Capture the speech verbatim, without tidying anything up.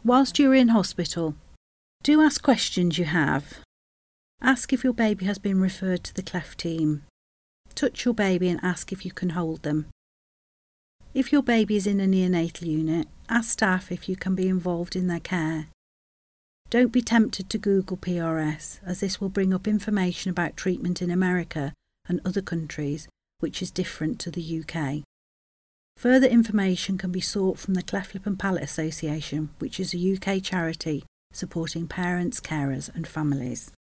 Whilst you're in hospital, do ask questions you have. Ask if your baby has been referred to the cleft team. Touch your baby and ask if you can hold them. If your baby is in a neonatal unit, ask staff if you can be involved in their care. Don't be tempted to Google P R S, as this will bring up information about treatment in America and other countries, which is different to the U K. Further information can be sought from the Cleft Lip and Palate Association, which is a U K charity supporting parents, carers and families.